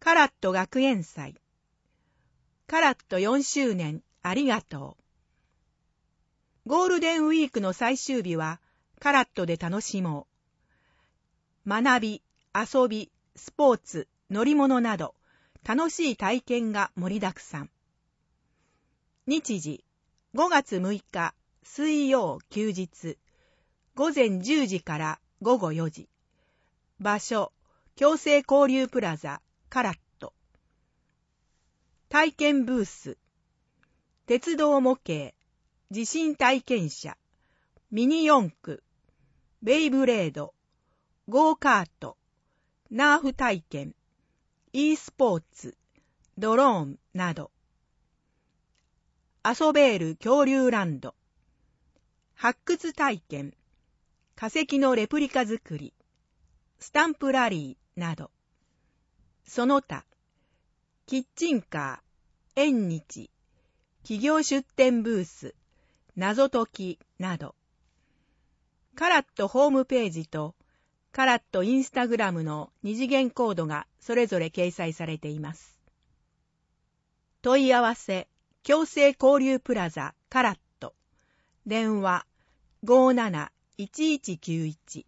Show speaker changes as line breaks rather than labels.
カラット学園祭。カラット4周年ありがとう。ゴールデンウィークの最終日はカラットで楽しもう。学び、遊び、スポーツ、乗り物など楽しい体験が盛りだくさん。日時、5月6日水曜休日、午前10時から午後4時。場所、共生交流プラザカラット。体験ブース、鉄道模型、地震体験車、ミニ四駆、ベイブレード、ゴーカート、ナーフ体験、e スポーツ、ドローンなど。遊べーる恐竜ランド、発掘体験、化石のレプリカ作り、スタンプラリーなど。その他、キッチンカー、縁日、企業出展ブース、謎解きなど。カラットホームページとカラットインスタグラムの二次元コードがそれぞれ掲載されています。問い合わせ、共生交流プラザカラット。電話 57-1191